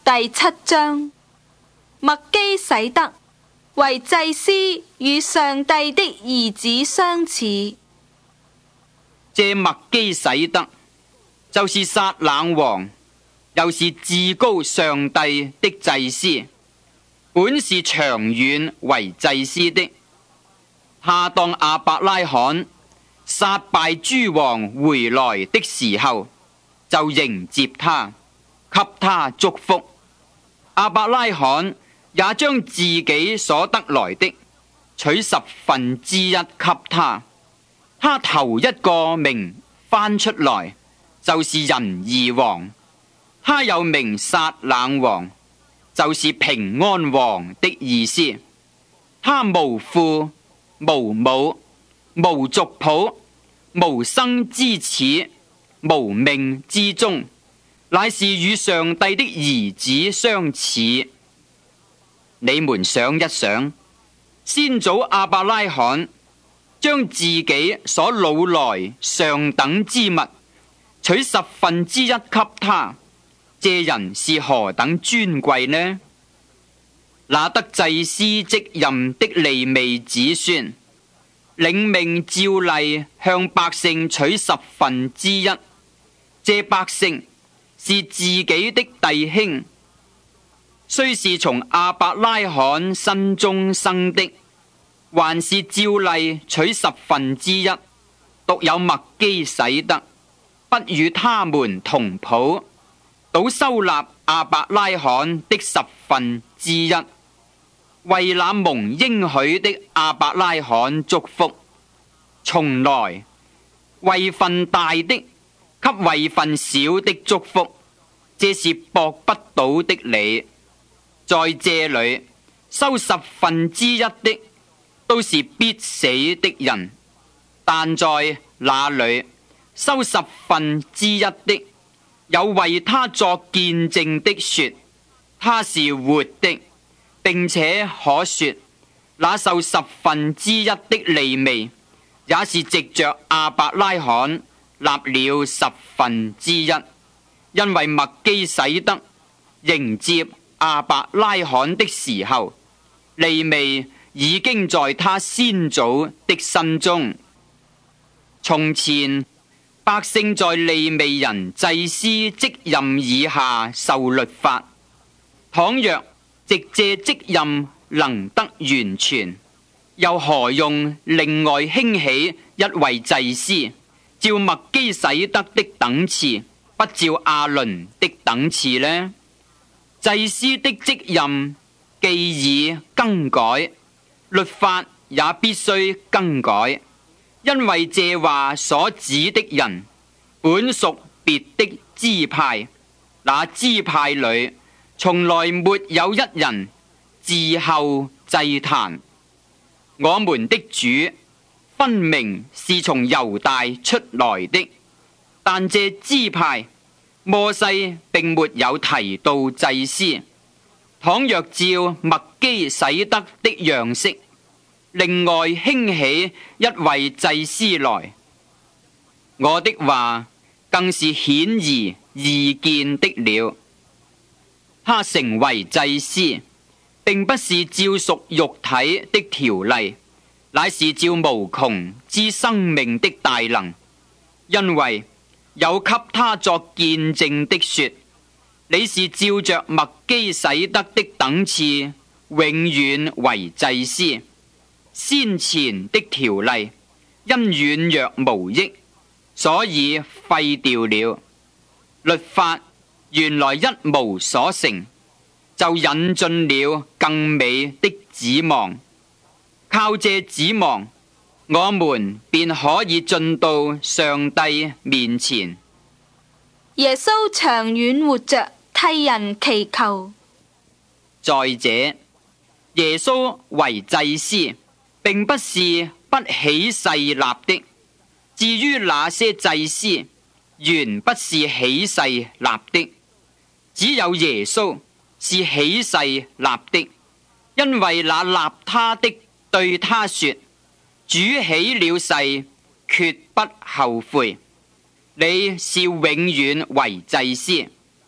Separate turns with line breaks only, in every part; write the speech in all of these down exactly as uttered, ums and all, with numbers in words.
第七章，麥基洗德為祭司，與上帝的兒子相似。
這麥基洗德就是撒冷王，又是至高上帝的祭司，本是長遠為祭司的。他當亞伯拉罕殺敗諸王回來的時候，就迎接他，給他祝福。亞伯拉罕也將自己所得來的取十分之一給他。他頭一個名翻出來，就是仁義王。他又名撒冷王，就是平安王的意思。他無父無母無族譜無生之始無命之終，乃是與上帝的兒子相似。你們想一想，先祖亞伯拉罕將自己所擄來上等之物取十分之一給他，這人是何等尊貴呢？那得祭司職任的利未子孫，領命照例向百姓取十分之一，這百姓是自己的弟兄，雖是從亞伯拉罕身中生的，還是照例取十分之一。獨有麥基洗德不與他們同譜，倒收納亞伯拉罕的十分之一，為那蒙應許的亞伯拉罕祝福。從來位份大的給位份小的祝福，這是駁不倒的理。在這裏收十分之一的都是必死的人，但在那裏收十分之一的有為他作見證的說，他是活的，並且可說那受十分之一的利未也是藉着亞伯拉罕納了十分之一，因為麥基洗德迎接亞伯拉罕的時候，利未已經在他先祖的身中。從前百姓在利未人祭司職任以下受律法，倘若藉這職任能得完全，又何用另外興起一位祭司，照麥基洗德的等次，不照亞倫的等次呢？祭司的職任既已更改，律法也必須更改，因為這話所指的人本屬別的支派，那支派裏從來沒有一人伺候祭壇。我們的主分明是從猶大出來的，但這支派摩西並沒有提到祭司。倘若照麥基洗德的樣式，另外興起一位祭司來，我的話更是顯而易見的了。他成為祭司，並不是照屬肉體的條例，乃是照無窮之生命的大能，因為有給他作見證的說，你是照着麥基洗德的等次永遠為祭司。先前的條例因軟弱無益，所以廢掉了。律法原來一無所成，就引進了更美的指望。靠這指望，我們便可以進到上帝面前。
耶穌長遠活着，替人祈求。
再者，耶穌為祭司，並不是不起誓立的。至於那些祭司，原不是起誓立的，只有耶穌是起誓立的，因為那立他的對他說：主起了誓，決不後悔。你是永遠為祭司。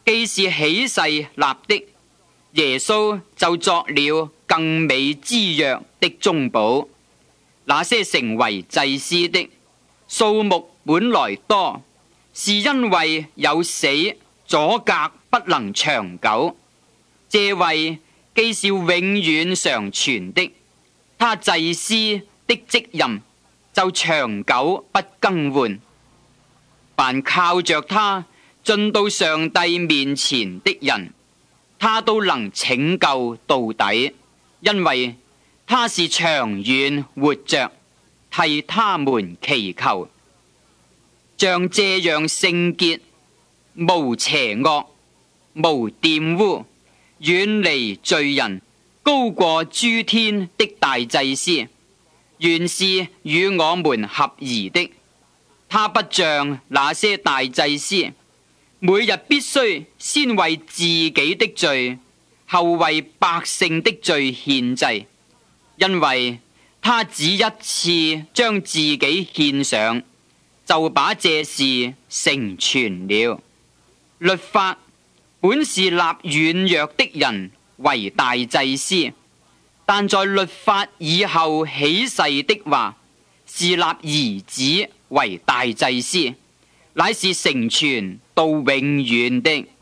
既是起誓立的，耶穌就作了更美之約的中保。那些成為祭司的數目本來多，是因為有死阻隔不能長久。這位既是永遠常存的，他祭司的職任就長久不更換。凡靠着他進到上帝面前的人，他都能拯救到底，因為他是長遠活着，替他們祈求。像這樣聖潔、無邪惡、無玷污、遠離罪人、高過諸天的大祭司，原是與我們合宜的。他不像那些大祭司，每日必須先為自己的罪，後為百姓的罪獻祭，因為他只一次將自己獻上，就把這事成全了。律法本是立軟弱的人為大祭司，但在律法以後起誓的話，是立兒子為大祭司，乃是成全到永遠的。